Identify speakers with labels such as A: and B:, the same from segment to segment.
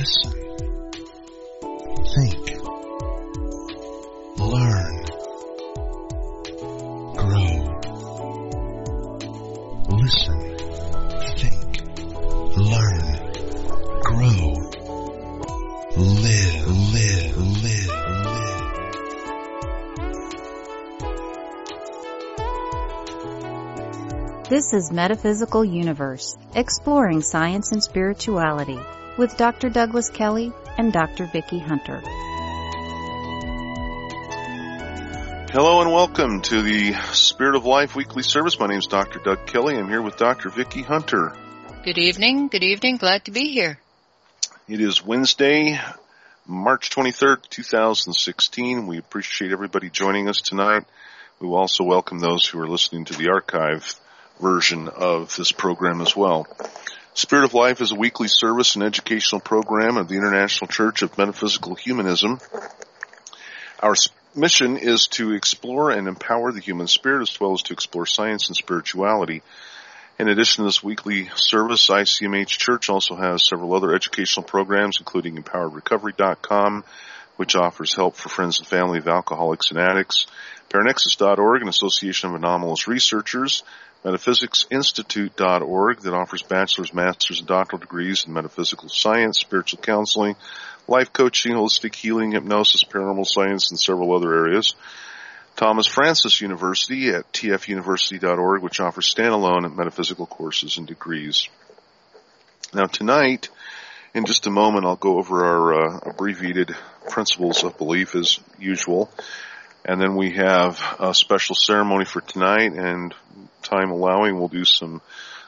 A: Listen. Think. Learn. Grow. Listen. Think. Learn. Grow. Live.
B: This is Metaphysical Universe, exploring science and spirituality, with Dr. Douglas Kelly and Dr. Vicki Hunter.
C: Hello and welcome to the Spirit of Life weekly service. My name is Dr. Doug Kelly. I'm here with Dr. Vicki Hunter.
D: Good evening. Glad to be here.
C: It is Wednesday, March 23rd, 2016. We appreciate everybody joining us tonight. We will also welcome those who are listening to the archive version of this program as well. Spirit of Life is a weekly service and educational program of the International Church of Metaphysical Humanism. Our mission is to explore and empower the human spirit as well as to explore science and spirituality. In addition to this weekly service, ICMH Church also has several other educational programs, including EmpoweredRecovery.com, which offers help for friends and family of alcoholics and addicts, Paranexus.org, an association of anomalous researchers, MetaphysicSinstitute.org that offers bachelor's, master's, and doctoral degrees in metaphysical science, spiritual counseling, life coaching, holistic healing, hypnosis, paranormal science, and several other areas. Thomas Francis University at tfuniversity.org, which offers standalone metaphysical courses and degrees. Now tonight, in just a moment, I'll go over our abbreviated principles of belief as usual. And then we have a special ceremony for tonight, and time allowing, we'll do some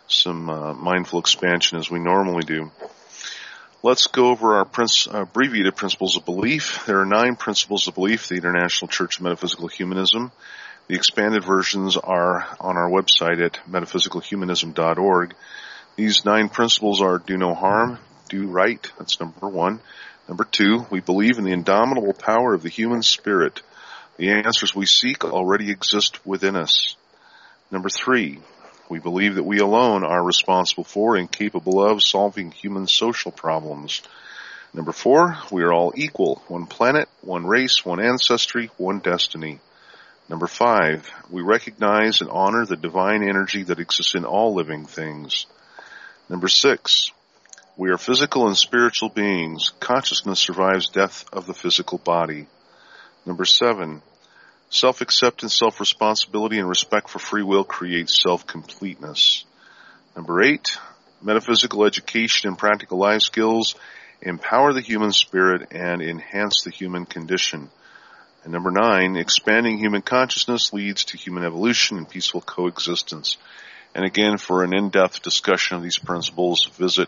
C: mindful expansion as we normally do. Let's go over our abbreviated principles of belief. There are 9 principles of belief, the International Church of Metaphysical Humanism. The expanded versions are on our website at metaphysicalhumanism.org. These 9 principles are: do no harm, do right. That's number 1. Number 2, we believe in the indomitable power of the human spirit. The answers we seek already exist within us. Number 3, we believe that we alone are responsible for and capable of solving human social problems. Number 4, we are all equal. One planet, one race, one ancestry, one destiny. Number 5, we recognize and honor the divine energy that exists in all living things. Number 6, we are physical and spiritual beings. Consciousness survives death of the physical body. Number 7, self-acceptance, self-responsibility, and respect for free will creates self-completeness. Number 8, metaphysical education and practical life skills empower the human spirit and enhance the human condition. And number 9, expanding human consciousness leads to human evolution and peaceful coexistence. And again, for an in-depth discussion of these principles, visit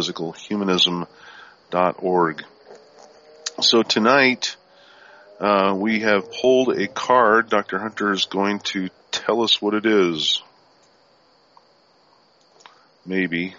C: metaphysicalhumanism.org. So tonight, we have pulled a card. Dr. Hunter is going to tell us what it is. Maybe.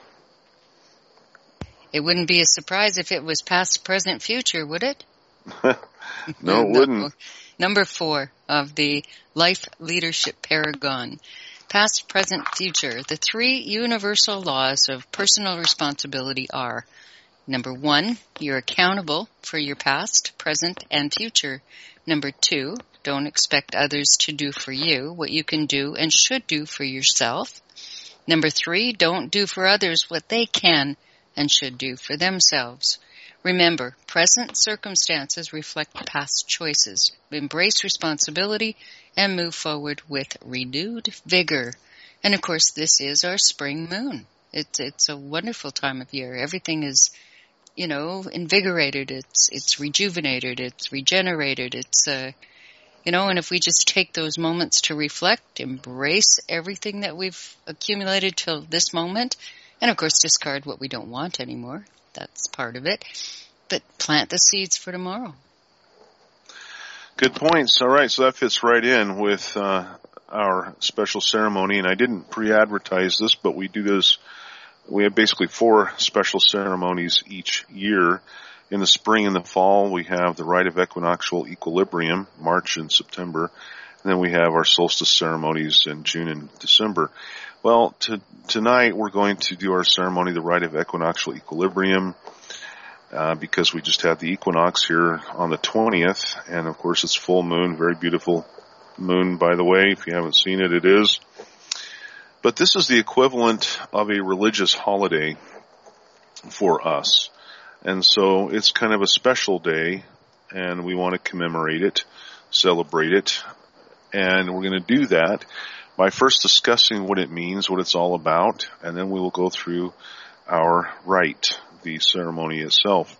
D: It wouldn't be a surprise if it was past, present, future, would it?
C: No, it wouldn't.
D: Number 4 of the Life Leadership Paragon. Past, present, future. The 3 universal laws of personal responsibility are: number 1, you're accountable for your past, present, and future. Number 2, don't expect others to do for you what you can do and should do for yourself. Number 3, don't do for others what they can and should do for themselves. Remember, present circumstances reflect past choices. Embrace responsibility and move forward with renewed vigor. And of course, this is our spring moon. It's a wonderful time of year. Everything is, invigorated. It's rejuvenated. It's regenerated. And if we just take those moments to reflect, embrace everything that we've accumulated till this moment, and of course discard what we don't want anymore. That's part of it. But plant the seeds for tomorrow.
C: Good points. All right, so that fits right in with our special ceremony, and I didn't pre-advertise this, but we do this. We have basically 4 special ceremonies each year. In the spring and the fall, we have the rite of equinoctial equilibrium, March and September, and then we have our solstice ceremonies in June and December. Well, tonight we're going to do our ceremony, the rite of equinoctial equilibrium. because we just had the equinox here on the 20th, and of course it's full moon, very beautiful moon, by the way. If you haven't seen it, it is. But this is the equivalent of a religious holiday for us. And so it's kind of a special day, and we want to commemorate it, celebrate it. And we're going to do that by first discussing what it means, what it's all about, and then we will go through our rite, the ceremony itself.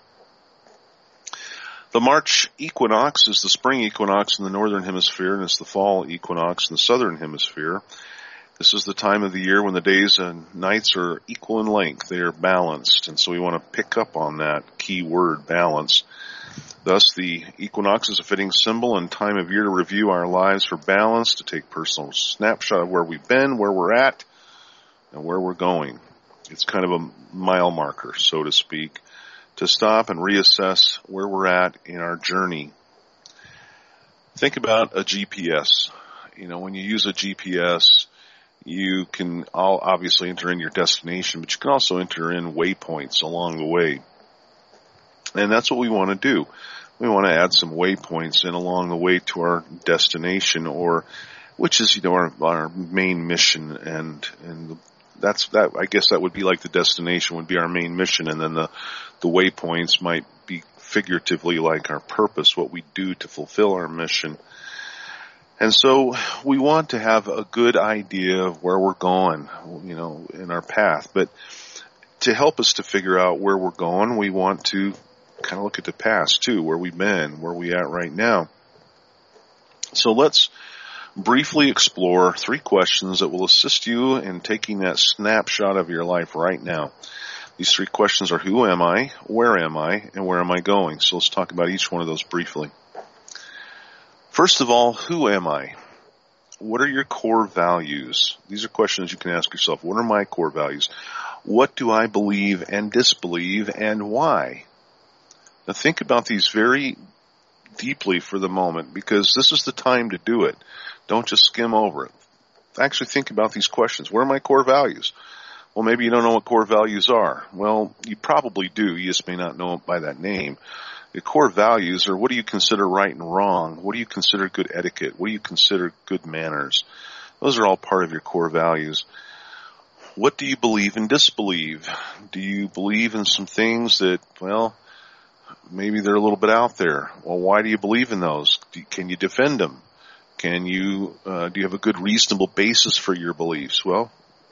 C: The March equinox is the spring equinox in the northern hemisphere, and it's the fall equinox in the southern hemisphere. This is the time of the year when the days and nights are equal in length. They are balanced, and so we want to pick up on that key word, balance. Thus, the equinox is a fitting symbol and time of year to review our lives for balance, to take personal snapshot of where we've been, where we're at, and where we're going. It's kind of a mile marker, so to speak, to stop and reassess where we're at in our journey. Think about a GPS. When you use a GPS, you can obviously enter in your destination, but you can also enter in waypoints along the way. And that's what we want to do. We want to add some waypoints in along the way to our destination, which is, our main mission, and that's that. I guess that would be like the destination would be our main mission, and then the waypoints might be figuratively like our purpose, what we do to fulfill our mission. And so we want to have a good idea of where we're going, in our path. But to help us to figure out where we're going, we want to kind of look at the past too, where we've been, where we're at right now. So let's briefly explore 3 questions that will assist you in taking that snapshot of your life right now. These 3 questions are: who am I, and where am I going? So let's talk about each one of those briefly. First of all, who am I? What are your core values? These are questions you can ask yourself. What are my core values? What do I believe and disbelieve, and why? Now think about these very deeply for the moment, because this is the time to do it. Don't just skim over it. Actually think about these questions. What are my core values? Well, maybe you don't know what core values are. Well, you probably do. You just may not know it by that name. The core values are: what do you consider right and wrong? What do you consider good etiquette? What do you consider good manners? Those are all part of your core values. What do you believe and disbelieve? Do you believe in some things that, maybe they're a little bit out there? Well, why do you believe in those? Can you defend them? Do you have a good reasonable basis for your beliefs? Well,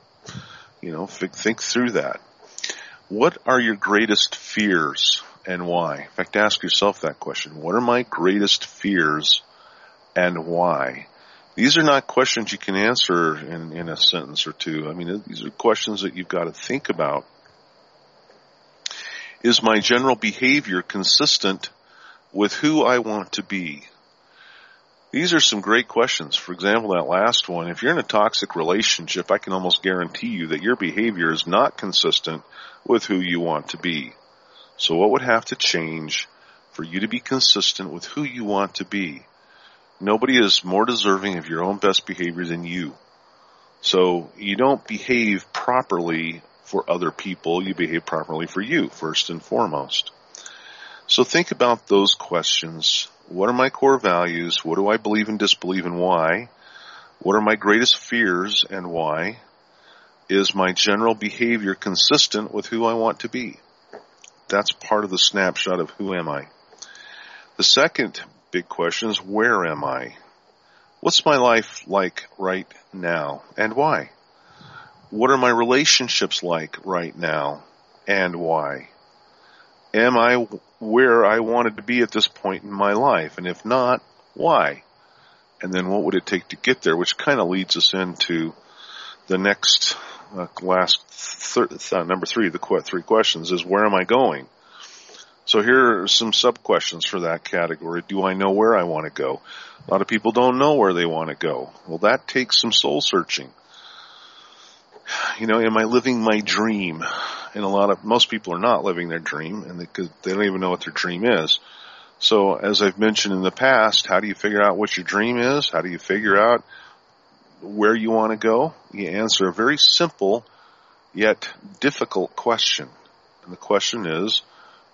C: think through that. What are your greatest fears and why? In fact, ask yourself that question. What are my greatest fears and why? These are not questions you can answer in a sentence or two. These are questions that you've got to think about. Is my general behavior consistent with who I want to be? These are some great questions. For example, that last one, if you're in a toxic relationship, I can almost guarantee you that your behavior is not consistent with who you want to be. So what would have to change for you to be consistent with who you want to be? Nobody is more deserving of your own best behavior than you. So you don't behave properly for other people. You behave properly for you, first and foremost. So think about those questions. What are my core values? What do I believe and disbelieve, and why? What are my greatest fears and why? Is my general behavior consistent with who I want to be? That's part of the snapshot of who am I. The second big question is, where am I? What's my life like right now, and why? What are my relationships like right now, and why? Am I where I wanted to be at this point in my life? And if not, why? And then what would it take to get there? Which kind of leads us into the next, number 3, the 3 questions is, where am I going? So here are some sub-questions for that category. Do I know where I want to go? A lot of people don't know where they want to go. Well, that takes some soul searching. Am I living my dream? And most people are not living their dream, and because they don't even know what their dream is. So as I've mentioned in the past, how do you figure out what your dream is? How do you figure out where you want to go? You answer a very simple yet difficult question. And the question is,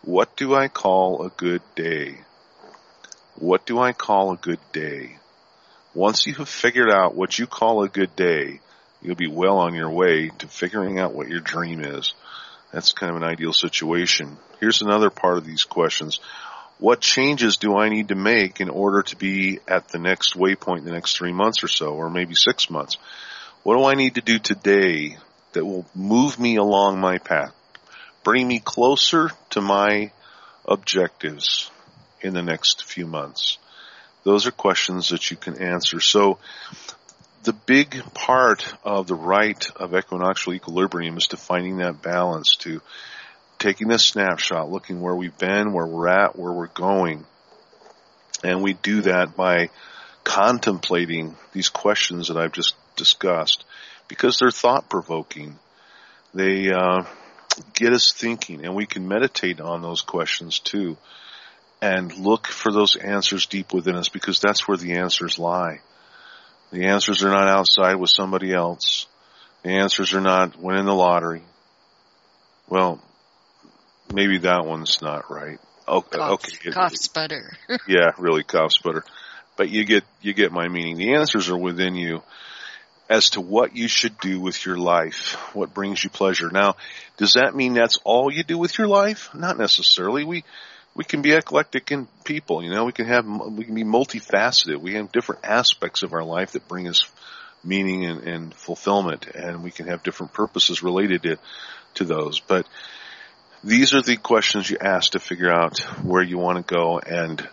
C: What do I call a good day? What do I call a good day? Once you have figured out what you call a good day, you'll be well on your way to figuring out what your dream is. That's kind of an ideal situation. Here's another part of these questions. What changes do I need to make in order to be at the next waypoint in the next 3 months or so, or maybe 6 months? What do I need to do today that will move me along my path, bring me closer to my objectives in the next few months? Those are questions that you can answer. So the big part of the rite of equinoctial equilibrium is to finding that balance, to taking this snapshot, looking where we've been, where we're at, where we're going. And we do that by contemplating these questions that I've just discussed, because they're thought-provoking. They get us thinking, and we can meditate on those questions too, and look for those answers deep within us, because that's where the answers lie. The answers are not outside with somebody else. The answers are not winning the lottery. Well, maybe that one's not right. Okay.
D: Cough sputter.
C: Yeah, really, cough sputter. But you get my meaning. The answers are within you as to what you should do with your life, what brings you pleasure. Now, does that mean that's all you do with your life? Not necessarily. We can be eclectic in people, we can be multifaceted. We have different aspects of our life that bring us meaning and fulfillment, and we can have different purposes related to those. But these are the questions you ask to figure out where you want to go and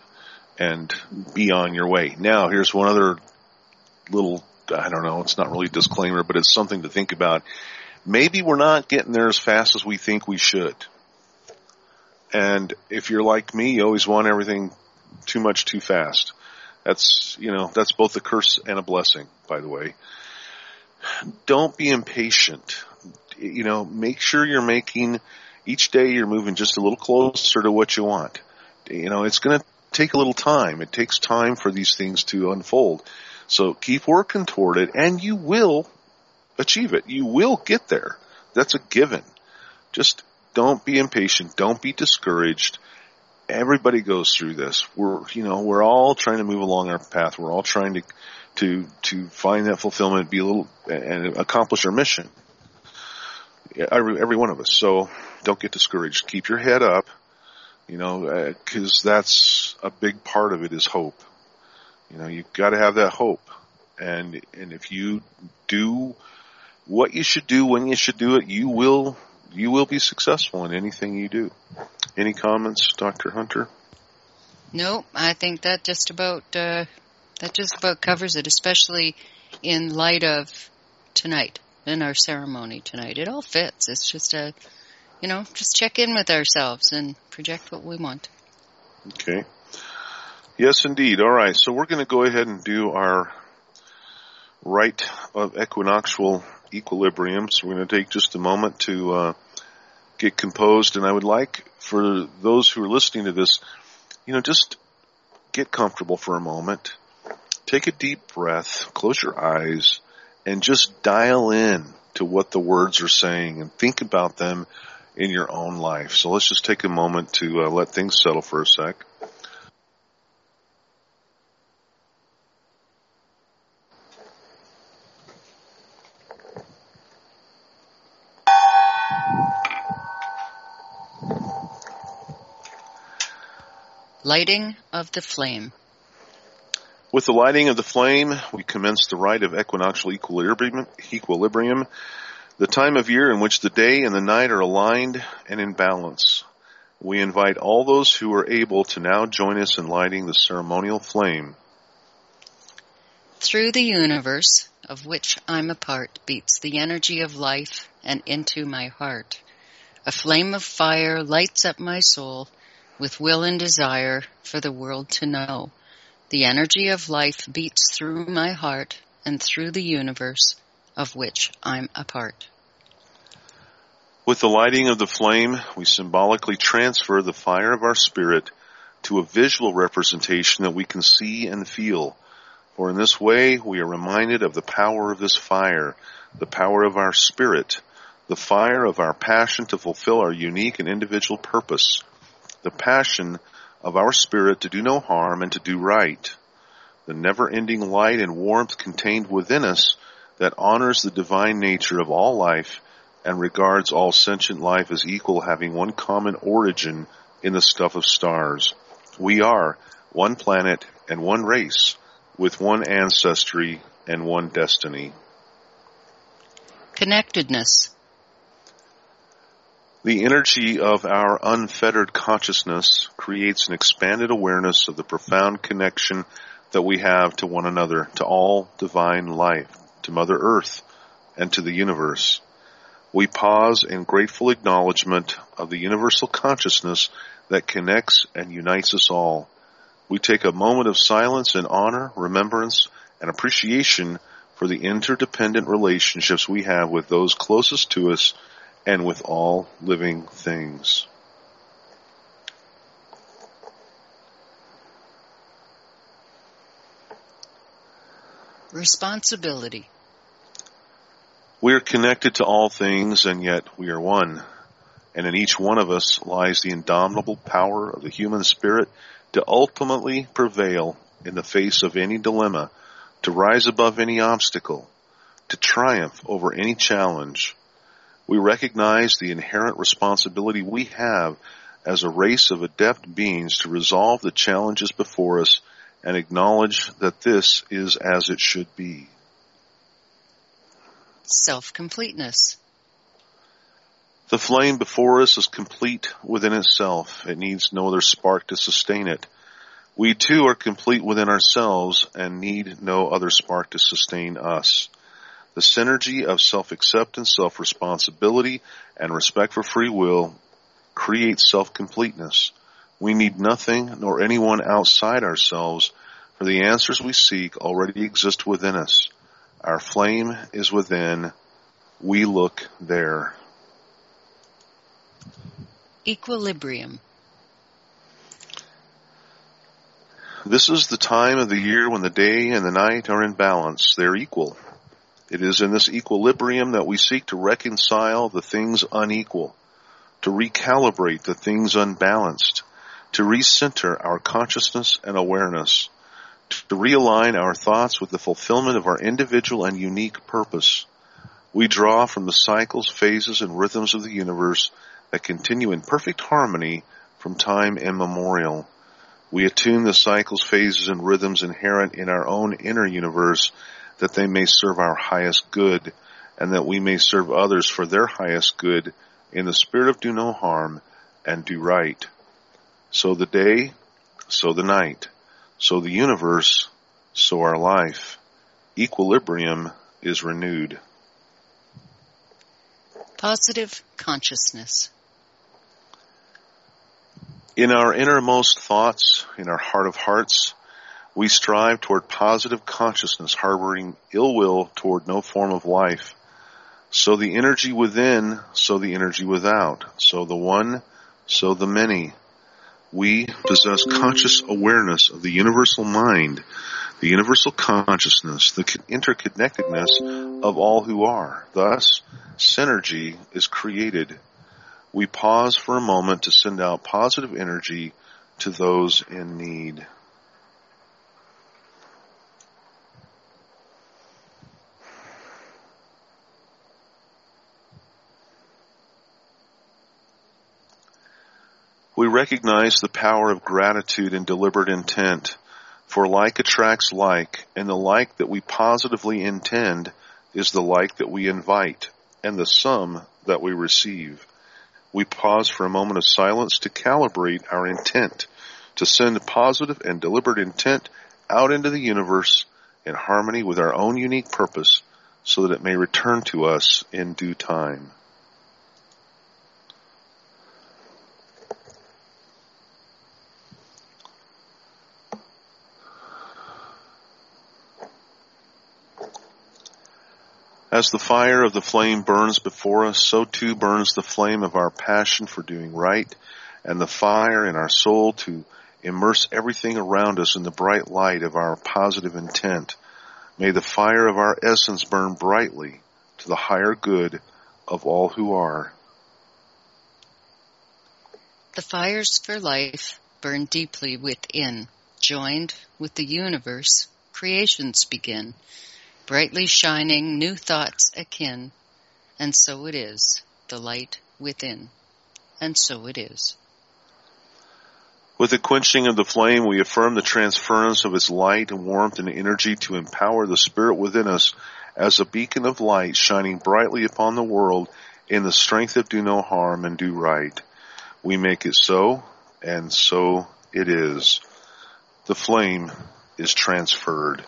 C: be on your way. Now, here's one other little, I don't know, it's not really a disclaimer, but it's something to think about. Maybe we're not getting there as fast as we think we should. And if you're like me, you always want everything too much too fast. That's both a curse and a blessing, by the way. Don't be impatient. Make sure you're making, each day you're moving just a little closer to what you want. It's going to take a little time. It takes time for these things to unfold. So keep working toward it, and you will achieve it. You will get there. That's a given. Just don't be impatient. Don't be discouraged. Everybody goes through this. We're all trying to move along our path. We're all trying to find that fulfillment, be a little, and accomplish our mission. Every one of us. So don't get discouraged. Keep your head up, because that's a big part of it is hope. You've got to have that hope. And if you do what you should do when you should do it, you will be successful in anything you do. Any comments, Dr. Hunter?
D: No, I think that just about covers it, especially in light of tonight, in our ceremony tonight. It all fits. It's just just check in with ourselves and project what we want.
C: Okay. Yes, indeed. All right. So we're going to go ahead and do our rite of equinoctial equilibrium. So we're going to take just a moment to get composed. And I would like for those who are listening to this, just get comfortable for a moment. Take a deep breath, close your eyes, and just dial in to what the words are saying and think about them in your own life. So let's just take a moment to let things settle for a sec.
D: Lighting of the flame.
C: With the lighting of the flame, we commence the rite of equinoctial equilibrium, the time of year in which the day and the night are aligned and in balance. We invite all those who are able to now join us in lighting the ceremonial flame.
D: Through the universe, of which I'm a part, beats the energy of life and into my heart. A flame of fire lights up my soul with will and desire for the world to know. The energy of life beats through my heart and through the universe, of which I'm a part.
C: With the lighting of the flame, we symbolically transfer the fire of our spirit to a visual representation that we can see and feel. For in this way, we are reminded of the power of this fire, the power of our spirit, the fire of our passion to fulfill our unique and individual purpose. the passion of our spirit to do no harm and to do right, the never-ending light and warmth contained within us that honors the divine nature of all life and regards all sentient life as equal, having one common origin in the stuff of stars. We are one planet and one race, with one ancestry and one destiny.
D: Connectedness.
C: The energy of our unfettered consciousness creates an expanded awareness of the profound connection that we have to one another, to all divine life, to Mother Earth, and to the universe. We pause in grateful acknowledgement of the universal consciousness that connects and unites us all. We take a moment of silence in honor, remembrance, and appreciation for the interdependent relationships we have with those closest to us and with all living things.
D: Responsibility.
C: We are connected to all things, and yet we are one. And in each one of us lies the indomitable power of the human spirit to ultimately prevail in the face of any dilemma, to rise above any obstacle, to triumph over any challenge. We recognize the inherent responsibility we have as a race of adept beings to resolve the challenges before us and acknowledge that this is as it should be.
D: Self-completeness.
C: The flame before us is complete within itself. It needs no other spark to sustain it. We too are complete within ourselves and need no other spark to sustain us. The synergy of self-acceptance, self-responsibility, and respect for free will creates self-completeness. We need nothing nor anyone outside ourselves, for the answers we seek already exist within us. Our flame is within. We look there.
D: Equilibrium.
C: This is the time of the year when the day and the night are in balance. They're equal. It is in this equilibrium that we seek to reconcile the things unequal, to recalibrate the things unbalanced, to recenter our consciousness and awareness, to realign our thoughts with the fulfillment of our individual and unique purpose. We draw from the cycles, phases, and rhythms of the universe that continue in perfect harmony from time immemorial. We attune the cycles, phases, and rhythms inherent in our own inner universe that they may serve our highest good and that we may serve others for their highest good in the spirit of do no harm and do right. So the day, so the night, so the universe, so our life. Equilibrium is renewed.
D: Positive consciousness.
C: In our innermost thoughts, in our heart of hearts, we strive toward positive consciousness, harboring ill will toward no form of life. So the energy within, so the energy without. So the one, so the many. We possess conscious awareness of the universal mind, the universal consciousness, the interconnectedness of all who are. Thus, synergy is created. We pause for a moment to send out positive energy to those in need. We recognize the power of gratitude and deliberate intent, for like attracts like, and the like that we positively intend is the like that we invite, and the sum that we receive. We pause for a moment of silence to calibrate our intent, to send positive and deliberate intent out into the universe in harmony with our own unique purpose, so that it may return to us in due time. As the fire of the flame burns before us, so too burns the flame of our passion for doing right, and the fire in our soul to immerse everything around us in the bright light of our positive intent. May the fire of our essence burn brightly to the higher good of all who are.
D: The fires for life burn deeply within. Joined with the universe, creations begin, brightly shining, new thoughts akin. And so it is, the light within. And so it is.
C: With the quenching of the flame, we affirm the transference of its light and warmth and energy to empower the spirit within us as a beacon of light shining brightly upon the world in the strength of do no harm and do right. We make it so, and so it is. The flame is transferred.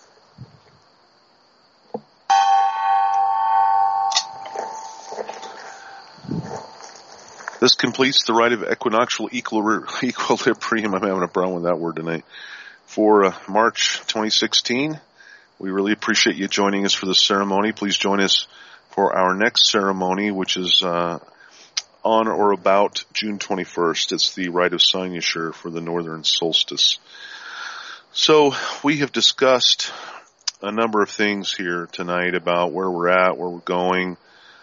C: This completes the rite of equinoctial equilibrium. I'm having a problem with that word tonight. For March 2016, we really appreciate you joining us for this ceremony. Please join us for our next ceremony, which is on or about June 21st. It's the rite of cynosure for the northern solstice. So we have discussed a number of things here tonight about where we're at, where we're going,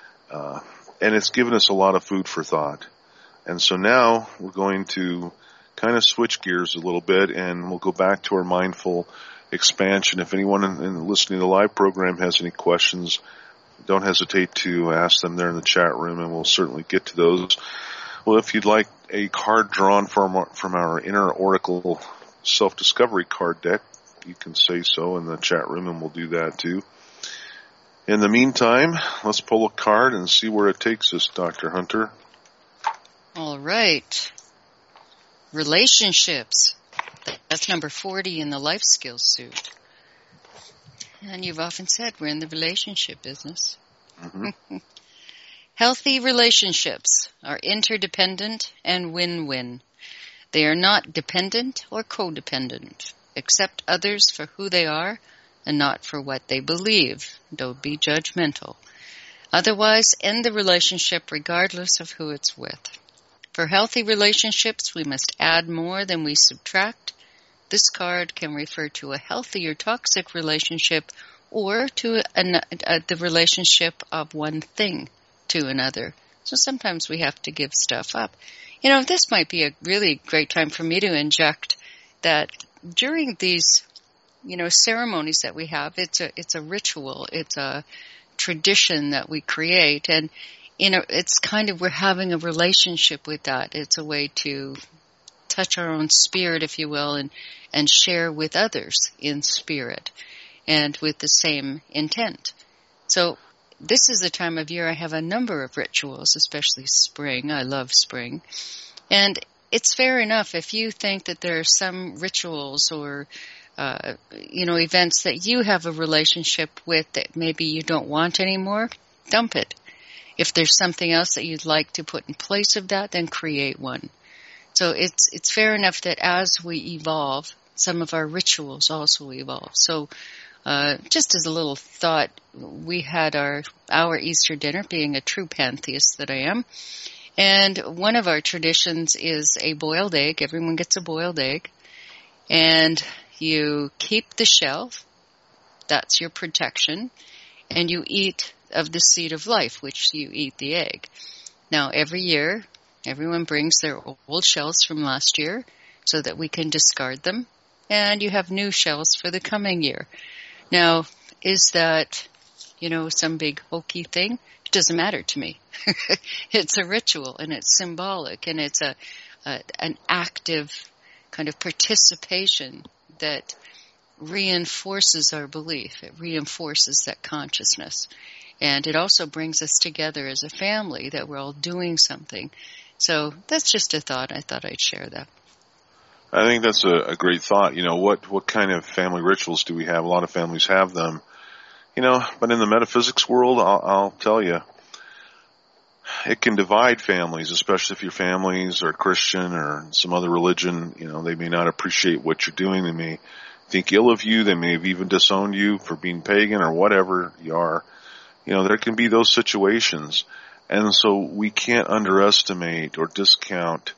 C: and it's given us a lot of food for thought. And so now we're going to kind of switch gears a little bit, and we'll go back to our mindful expansion. If anyone in listening to the live program has any questions, don't hesitate to ask them there in the chat room, and we'll certainly get to those. Well, if you'd like a card drawn from our Inner Oracle Self-Discovery card deck, you can say so in the chat room, and we'll do that too. In the meantime, let's pull a card and see where it takes us, Dr. Hunter.
D: All right. Relationships. That's number 40 in the life skills suit. And you've often said we're in the relationship business. Mm-hmm. Healthy relationships are interdependent and win-win. They are not dependent or codependent. Accept others for who they are and not for what they believe. Don't be judgmental. Otherwise, end the relationship regardless of who it's with. For healthy relationships, we must add more than we subtract. This card can refer to a healthy or toxic relationship or to the relationship of one thing to another. So sometimes we have to give stuff up. You know, this might be a really great time for me to inject that during these, ceremonies that we have, it's a ritual, it's a tradition that we create, and it's kind of, we're having a relationship with that. It's a way to touch our own spirit, if you will, and share with others in spirit and with the same intent. So this is the time of year I have a number of rituals, especially spring. I love spring. And it's fair enough if you think that there are some rituals or events that you have a relationship with that maybe you don't want anymore, dump it. If there's something else that you'd like to put in place of that, then create one. So it's fair enough that as we evolve, some of our rituals also evolve. So just as a little thought, we had our Easter dinner, being a true pantheist that I am. And one of our traditions is a boiled egg. Everyone gets a boiled egg. And you keep the shell. That's your protection. And you eat of the seed of life, which you eat the egg. Now, every year, everyone brings their old shells from last year so that we can discard them. And you have new shells for the coming year. Now, is that, some big hokey thing? It doesn't matter to me. It's a ritual, and it's symbolic, and it's an active kind of participation that reinforces our belief. It reinforces that consciousness. And it also brings us together as a family, that we're all doing something. So that's just a thought. I thought I'd share that.
C: I think that's a great thought. What kind of family rituals do we have? A lot of families have them. But in the metaphysics world, I'll tell you, it can divide families, especially if your families are Christian or some other religion. They may not appreciate what you're doing. They may think ill of you. They may have even disowned you for being pagan or whatever you are. There can be those situations. And so we can't underestimate or discount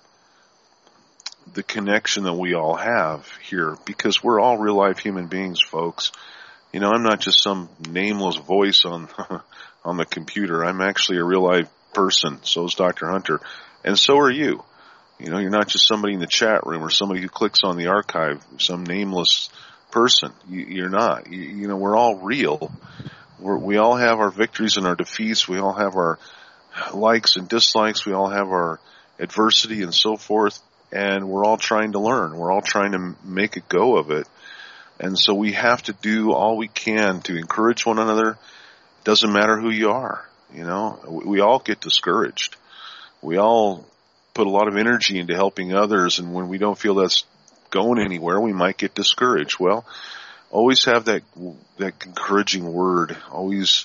C: the connection that we all have here, because we're all real life human beings, folks. I'm not just some nameless voice on the computer. I'm actually a real life person. So is Dr. Hunter. And so are you. You're not just somebody in the chat room or somebody who clicks on the archive, some nameless person. You're not. We're all real. We all have our victories and our defeats. We all have our likes and dislikes. We all have our adversity and so forth. And we're all trying to learn. We're all trying to make a go of it. And so we have to do all we can to encourage one another. It doesn't matter who you are. We all get discouraged. We all put a lot of energy into helping others, and when we don't feel that's going anywhere, we might get discouraged. Well, always have that encouraging word. Always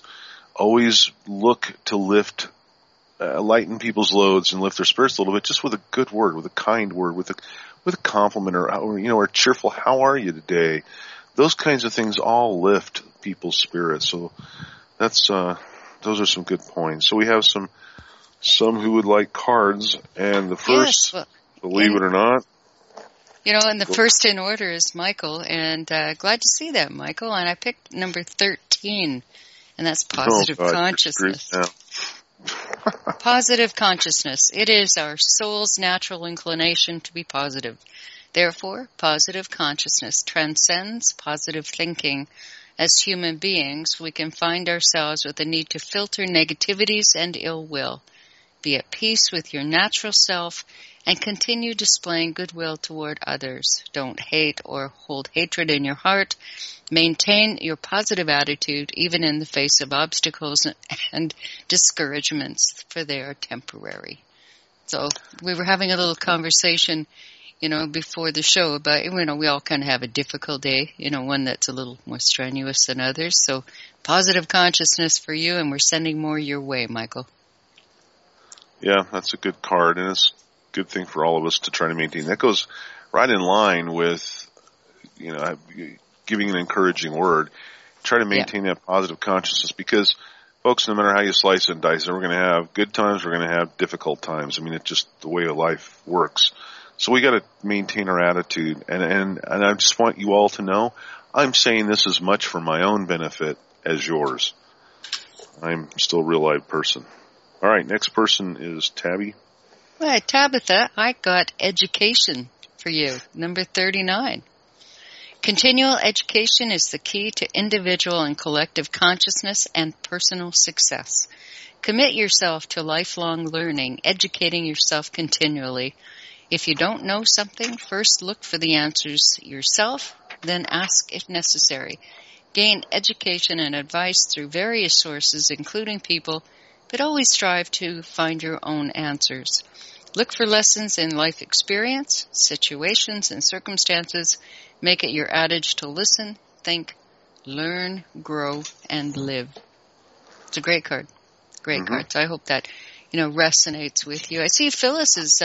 C: look to lighten people's loads and lift their spirits a little bit, just with a good word, with a kind word, with a compliment, or a cheerful "How are you today?" Those kinds of things all lift people's spirits. So that's those are some good points. So we have some who would like cards, and the first, believe it or not.
D: And the first in order is Michael, and glad to see that, Michael. And I picked number 13, and that's positive consciousness. Positive consciousness. It is our soul's natural inclination to be positive. Therefore, positive consciousness transcends positive thinking. As human beings, we can find ourselves with a need to filter negativities and ill will. Be at peace with your natural self and continue displaying goodwill toward others. Don't hate or hold hatred in your heart. Maintain your positive attitude even in the face of obstacles and discouragements, for they are temporary. So we were having a little conversation, before the show about, we all kind of have a difficult day, one that's a little more strenuous than others. So positive consciousness for you, and we're sending more your way, Michael.
C: Yeah, that's a good card, and it's a good thing for all of us to try to maintain. That goes right in line with, giving an encouraging word. Try to maintain that positive consciousness, because, folks, no matter how you slice and dice it, we're going to have good times, we're going to have difficult times. It's just the way of life works. So we got to maintain our attitude, and I just want you all to know, I'm saying this as much for my own benefit as yours. I'm still a real-life person. All right, next person is Tabby.
D: All right, Tabitha, I got education for you, number 39. Continual education is the key to individual and collective consciousness and personal success. Commit yourself to lifelong learning, educating yourself continually. If you don't know something, first look for the answers yourself, then ask if necessary. Gain education and advice through various sources, including people, but always strive to find your own answers. Look for lessons in life experience, situations, and circumstances. Make it your adage to listen, think, learn, grow, and live. It's a great card. Great card. So I hope that, resonates with you. I see Phyllis is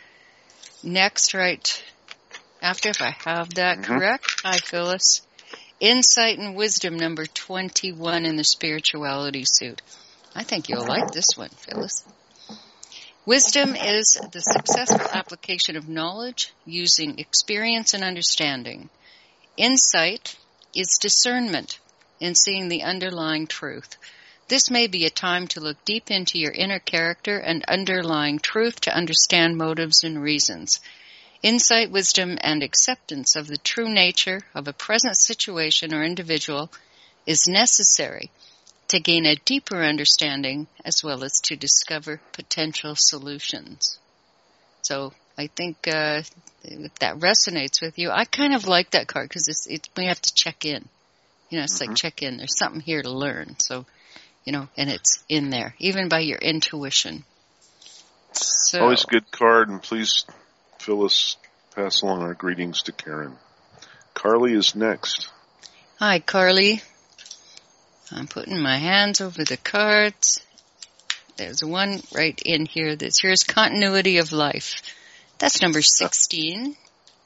D: next right after, if I have that correct. Hi, Phyllis. Insight and Wisdom, number 21 in the Spirituality Suit. I think you'll like this one, Phyllis. Wisdom is the successful application of knowledge using experience and understanding. Insight is discernment in seeing the underlying truth. This may be a time to look deep into your inner character and underlying truth to understand motives and reasons. Insight, wisdom, and acceptance of the true nature of a present situation or individual is necessary to gain a deeper understanding as well as to discover potential solutions. So I think if that resonates with you, I kind of like that card because we have to check in. It's like check in. There's something here to learn. So, and it's in there, even by your intuition. So,
C: always a good card, and please, Phyllis, pass along our greetings to Karen. Carly is next.
D: Hi, Carly. I'm putting my hands over the cards. There's one right in here here's continuity of life. That's number 16.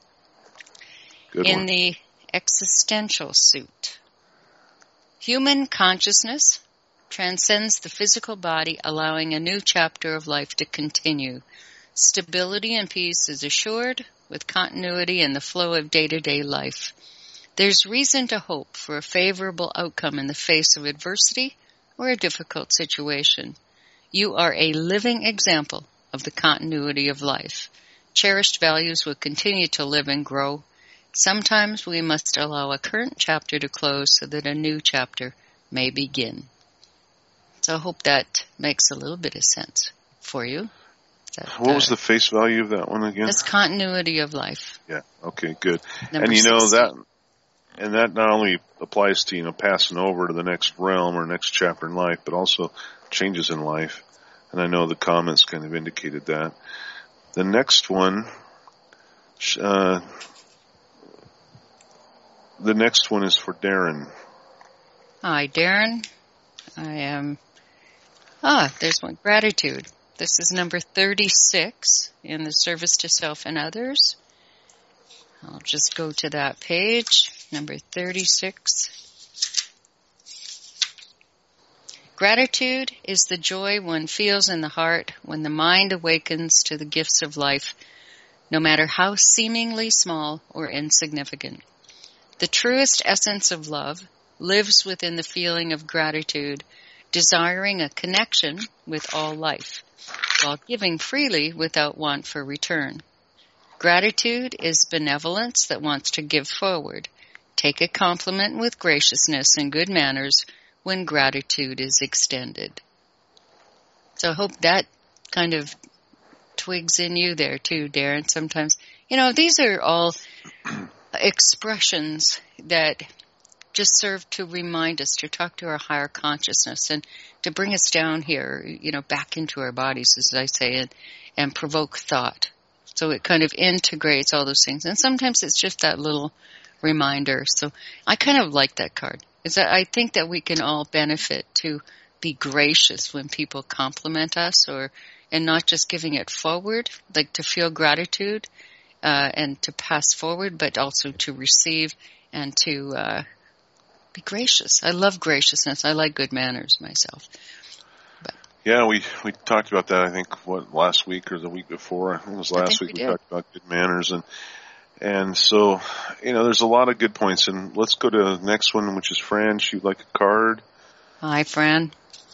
C: Good
D: in
C: one.
D: The existential suit. Human consciousness transcends the physical body, allowing a new chapter of life to continue. Stability and peace is assured with continuity in the flow of day-to-day life. There's reason to hope for a favorable outcome in the face of adversity or a difficult situation. You are a living example of the continuity of life. cherished values will continue to live and grow. Sometimes we must allow a current chapter to close so that a new chapter may begin. So I hope that makes a little bit of sense for you.
C: What was the face value of that one again?
D: It's continuity of life.
C: Yeah. Okay, good.
D: Number
C: and
D: 16.
C: that not only applies to, passing over to the next realm or next chapter in life, but also changes in life. And I know the comments kind of indicated that. The next one, the next one is for Darren.
D: Hi, Darren. There's one. Gratitude. This is number 36 in the service to self and others. I'll just go to that page, number 36. Gratitude is the joy one feels in the heart when the mind awakens to the gifts of life, no matter how seemingly small or insignificant. The truest essence of love lives within the feeling of gratitude, desiring a connection with all life, while giving freely without want for return. Gratitude is benevolence that wants to give forward. Take a compliment with graciousness and good manners when gratitude is extended. So I hope that kind of twigs in you there too, Darren. Sometimes, these are all expressions that just serve to remind us to talk to our higher consciousness and to bring us down here, back into our bodies, as I say, and provoke thought. So it kind of integrates all those things. And sometimes it's just that little reminder. So I kind of like that card. I think that we can all benefit to be gracious when people compliment us, and not just giving it forward, like to feel gratitude and to pass forward, but also to receive and to be gracious. I love graciousness. I like good manners myself.
C: Yeah, we talked about that, I think, last week or the week before. I think it was last week we talked about good manners. And so, there's a lot of good points. And let's go to the next one, which is Fran. She'd like a card.
D: Hi, Fran.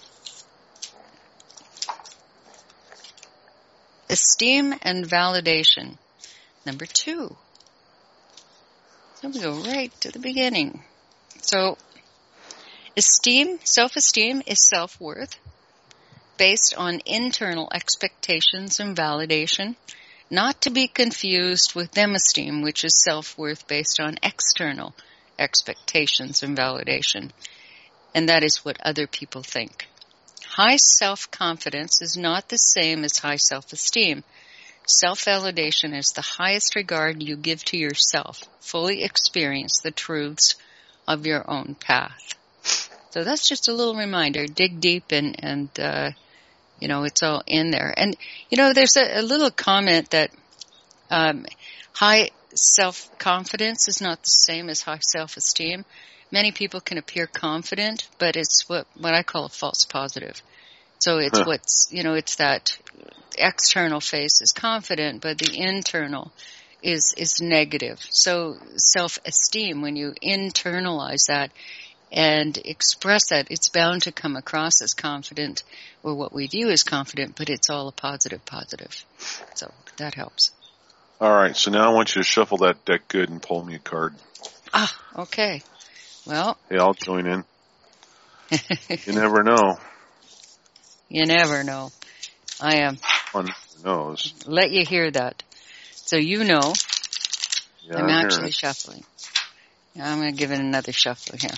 D: Esteem and validation. Number 2. So we go right to the beginning. So, self-esteem is self-worth based on internal expectations and validation, not to be confused with them-esteem, which is self-worth based on external expectations and validation. And that is what other people think. High self-confidence is not the same as high self-esteem. Self-validation is the highest regard you give to yourself. Fully experience the truths of your own path. So that's just a little reminder. Dig deep and it's all in there. And, there's a little comment that high self-confidence is not the same as high self-esteem. Many people can appear confident, but it's what I call a false positive. So it's it's that external face is confident, but the internal is negative. So self-esteem, when you internalize that and express that, it's bound to come across as confident, or what we view as confident, but it's all a positive. So that helps.
C: All right, so now I want you to shuffle that deck good and pull me a card.
D: Okay. Well.
C: Hey, I'll join in. You never know.
D: You never know. I am.
C: One knows.
D: Let you hear that. So
C: Yeah,
D: I'm actually shuffling. I'm going to give it another shuffle here.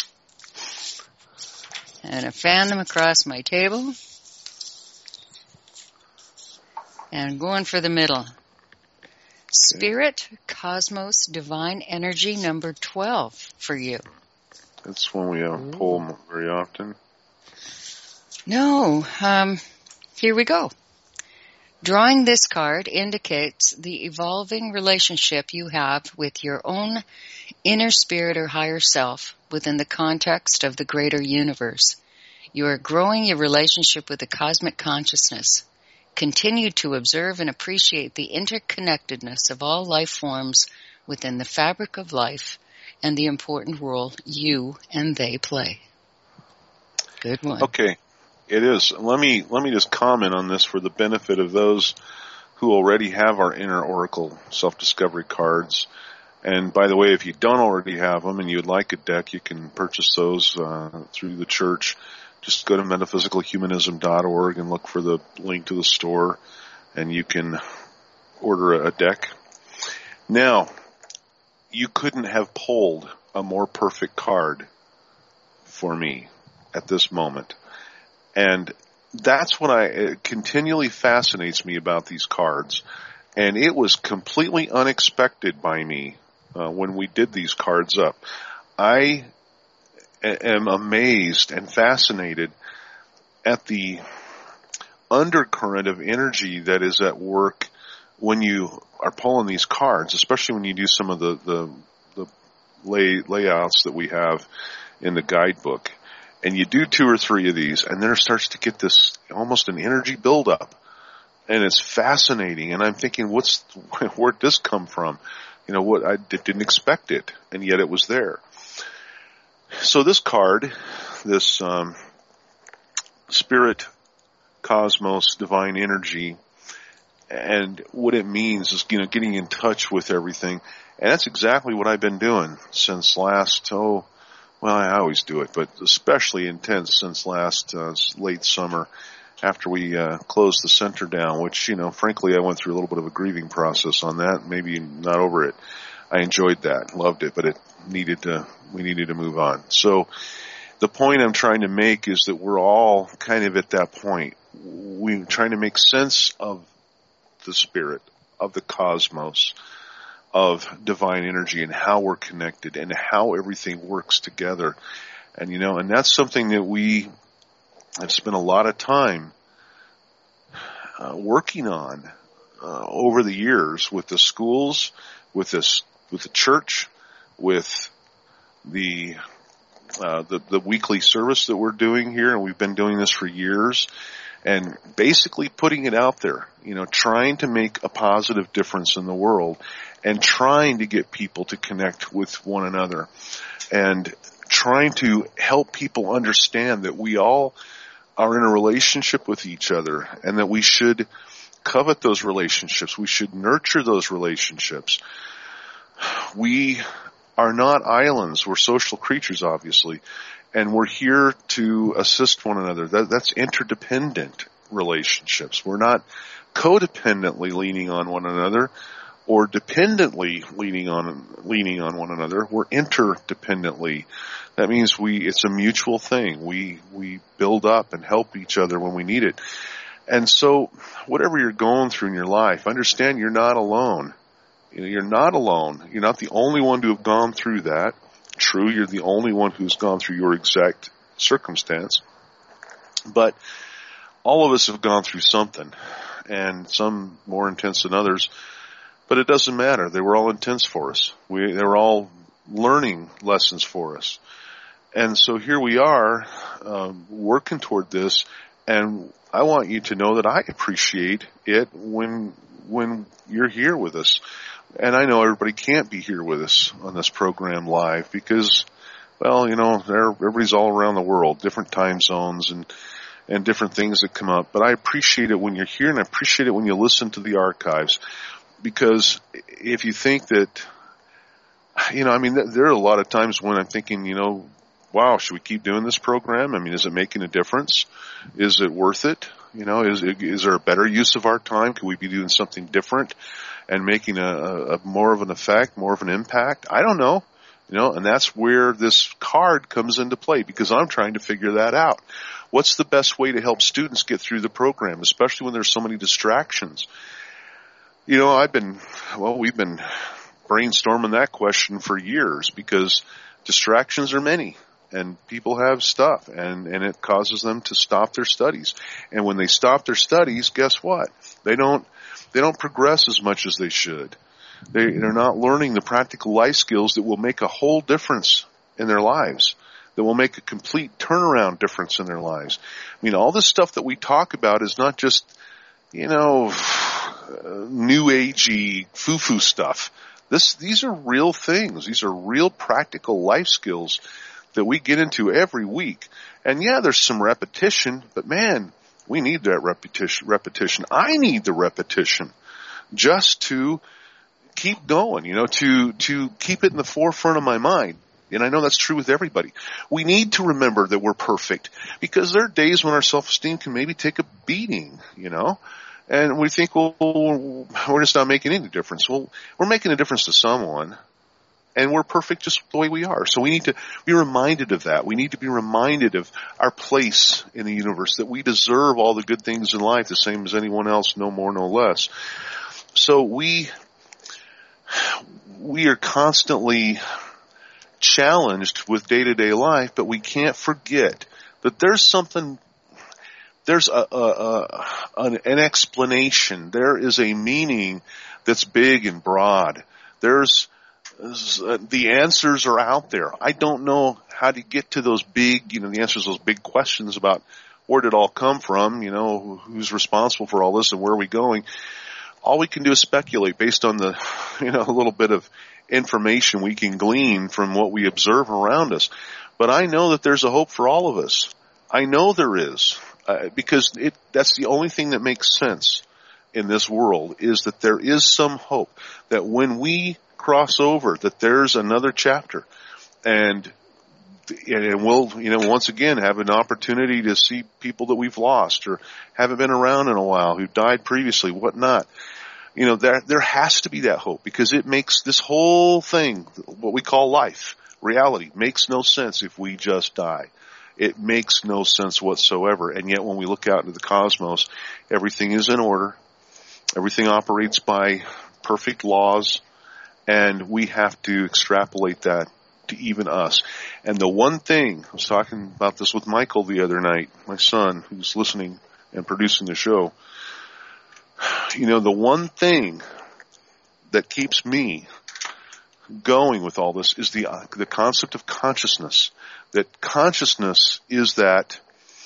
D: And I fan them across my table. And I'm going for the middle. Spirit, Cosmos, Divine Energy, number 12 for you.
C: That's one we don't pull very often.
D: No. Here we go. Drawing this card indicates the evolving relationship you have with your own inner spirit or higher self within the context of the greater universe. You are growing your relationship with the cosmic consciousness. Continue to observe and appreciate the interconnectedness of all life forms within the fabric of life and the important role you and they play. Good one.
C: Okay. It is. Let me just comment on this for the benefit of those who already have our Inner Oracle Self-Discovery cards. And by the way, if you don't already have them and you'd like a deck, you can purchase those through the church. Just go to metaphysicalhumanism.org and look for the link to the store, and you can order a deck. Now, you couldn't have pulled a more perfect card for me at this moment. And that's what it continually fascinates me about these cards. And it was completely unexpected by me when we did these cards up. I am amazed and fascinated at the undercurrent of energy that is at work when you are pulling these cards, especially when you do some of the layouts that we have in the guidebook. And you do 2 or 3 of these, and there starts to get this almost an energy buildup. And it's fascinating. And I'm thinking, where'd this come from? You know, I didn't expect it, and yet it was there. So this card, this Spirit, Cosmos, Divine Energy, and what it means is, getting in touch with everything. And that's exactly what I've been doing since I always do it, but especially intense since last late summer after we closed the center down, which, frankly, I went through a little bit of a grieving process on that, maybe not over it. I enjoyed that, loved it, but we needed to move on. So the point I'm trying to make is that we're all kind of at that point. We're trying to make sense of the spirit, of the cosmos, of divine energy, and how we're connected and how everything works together. And, and that's something that we have spent a lot of time working on over the years with the schools, with the church, with the weekly service that we're doing here, and we've been doing this for years, and basically putting it out there, trying to make a positive difference in the world and trying to get people to connect with one another and trying to help people understand that we all are in a relationship with each other and that we should covet those relationships. We should nurture those relationships. We are not islands. We're social creatures, obviously, and we're here to assist one another. That's interdependent relationships. We're not codependently leaning on one another or dependently leaning on one another. We're interdependently. That means it's a mutual thing. We build up and help each other when we need it. And so whatever you're going through in your life, understand you're not alone. You're not alone. You're not the only one to have gone through that. True, you're the only one who's gone through your exact circumstance. But all of us have gone through something, and some more intense than others. But it doesn't matter. They were all intense for us. They were all learning lessons for us. And so here we are, working toward this, and I want you to know that I appreciate it when you're here with us. And I know everybody can't be here with us on this program live because, well, everybody's all around the world, different time zones and different things that come up. But I appreciate it when you're here, and I appreciate it when you listen to the archives. Because if you think that, there are a lot of times when I'm thinking, wow, should we keep doing this program? Is it making a difference? Is it worth it? Is there a better use of our time? Could we be doing something different and making a more of an effect, more of an impact? I don't know. And that's where this card comes into play, because I'm trying to figure that out. What's the best way to help students get through the program, especially when there's so many distractions? We've been brainstorming that question for years because distractions are many and people have stuff and it causes them to stop their studies. And when they stop their studies, guess what? They don't progress as much as they should. They're not learning the practical life skills that will make a whole difference in their lives, that will make a complete turnaround difference in their lives. All this stuff that we talk about is not just, new agey foo-foo stuff. These are real things. These are real practical life skills that we get into every week. And yeah, there's some repetition, but man, we need that repetition. I need the repetition. just to keep going, to keep it in the forefront of my mind. And I know that's true with everybody. We need to remember that we're perfect, because there are days when our self-esteem can maybe take a beating, and we think, well, we're just not making any difference. Well, we're making a difference to someone, and we're perfect just the way we are. So we need to be reminded of that. We need to be reminded of our place in the universe, that we deserve all the good things in life the same as anyone else, no more, no less. So we are constantly challenged with day-to-day life, but we can't forget that there's an explanation. There is a meaning that's big and broad. The answers are out there. I don't know how to get to those big, the answers to those big questions about where did it all come from, who's responsible for all this and where are we going. All we can do is speculate based on the, a little bit of information we can glean from what we observe around us. But I know that there's a hope for all of us. I know there is, because that's the only thing that makes sense in this world, is that there is some hope, that when we cross over, that there's another chapter, and we'll, once again have an opportunity to see people that we've lost or haven't been around in a while, who died previously, whatnot. There has to be that hope, because it makes this whole thing, what we call life, reality, makes no sense if we just die. It makes no sense whatsoever. And yet when we look out into the cosmos, everything is in order. Everything operates by perfect laws, and we have to extrapolate that to even us. And the one thing, I was talking about this with Michael the other night, my son, who's listening and producing the show. The one thing that keeps me going with all this is the concept of consciousness. That consciousness is that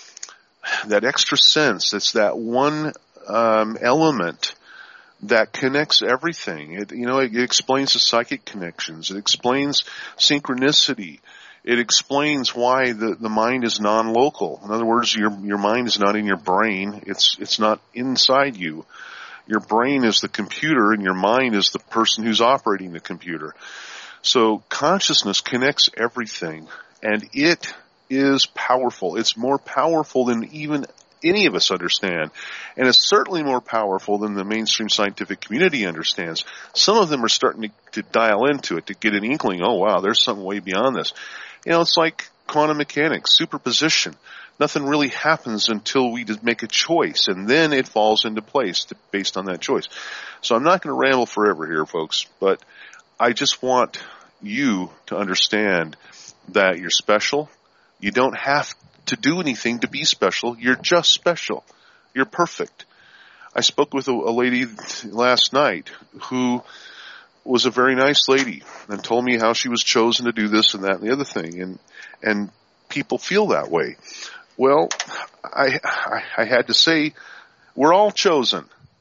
C: extra sense. It's that one element that connects everything. It explains the psychic connections. It explains synchronicity. It explains why the mind is non-local. In other words, your mind is not in your brain. It's not inside you. Your brain is the computer, and your mind is the person who's operating the computer. So consciousness connects everything, and it is powerful. It's more powerful than even any of us understand, and it's certainly more powerful than the mainstream scientific community understands. Some of them are starting to dial into it, to get an inkling, oh wow, there's something way beyond this. It's like quantum mechanics, superposition. Nothing really happens until we make a choice, and then it falls into place based on that choice. So I'm not going to ramble forever here, folks, but I just want you to understand that you're special. You don't have to do anything to be special. You're just special. You're perfect. I spoke with a lady last night who was a very nice lady and told me how she was chosen to do this and that and the other thing, and people feel that way. Well, I had to say, we're all chosen,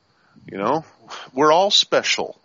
C: we're all special,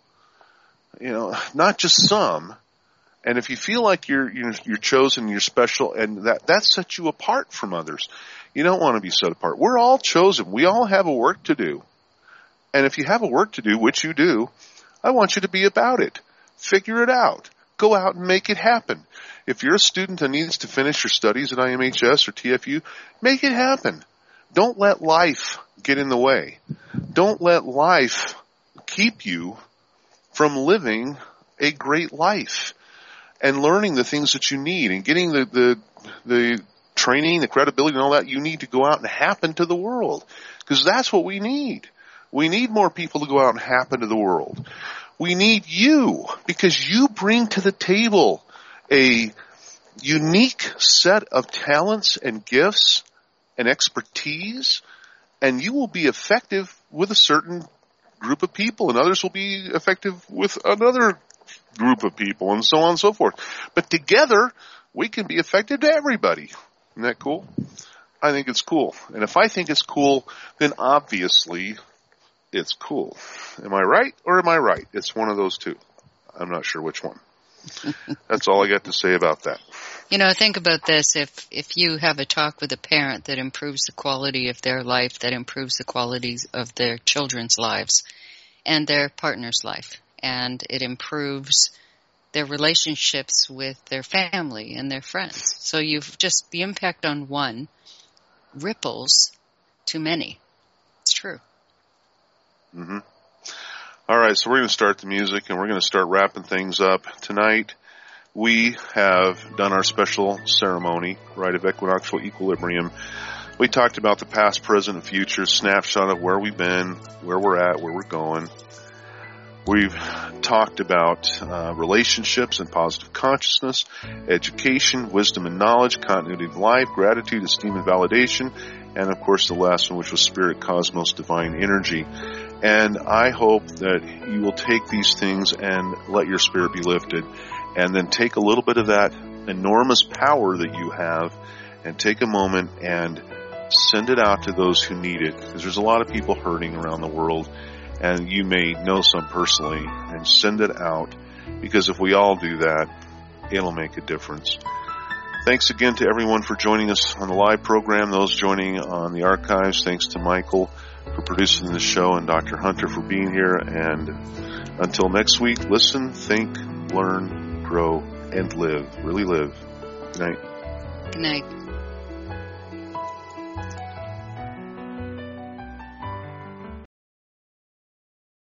C: not just some. And if you feel like you're chosen, you're special, and that sets you apart from others, you don't want to be set apart. We're all chosen. We all have a work to do. And if you have a work to do, which you do, I want you to be about it. Figure it out. Go out and make it happen. If you're a student that needs to finish your studies at IMHS or TFU, make it happen. Don't let life get in the way. Don't let life keep you from living a great life and learning the things that you need and getting the training, the credibility and all that you need to go out and happen to the world. Because that's what we need. We need more people to go out and happen to the world. We need you, because you bring to the table a unique set of talents and gifts and expertise, and you will be effective with a certain group of people, and others will be effective with another group of people, and so on and so forth. But together, we can be effective to everybody. Isn't that cool? I think it's cool. And if I think it's cool, then obviously it's cool. Am I right or am I right? It's one of those two. I'm not sure which one. That's all I got to say about that.
D: Think about this. If you have a talk with a parent that improves the quality of their life, that improves the qualities of their children's lives, and their partner's life. And it improves their relationships with their family and their friends. So the impact on one ripples to many. It's true.
C: Mm-hmm. All right, so we're going to start the music, and we're going to start wrapping things up. Tonight, we have done our special ceremony, Rite of Equinoctial Equilibrium. We talked about the past, present, and future, snapshot of where we've been, where we're at, where we're going. We've talked about relationships and positive consciousness, education, wisdom and knowledge, continuity of life, gratitude, esteem and validation, and of course the last one, which was spirit, cosmos, divine energy. And I hope that you will take these things and let your spirit be lifted, and then take a little bit of that enormous power that you have and take a moment and send it out to those who need it, because there's a lot of people hurting around the world. And you may know some personally, and send it out, because if we all do that, it'll make a difference. Thanks again to everyone for joining us on the live program, those joining on the archives. Thanks to Michael for producing the show, and Dr. Hunter for being here. And until next week, listen, think, learn, grow, and live. Really live. Good night.
D: Good night.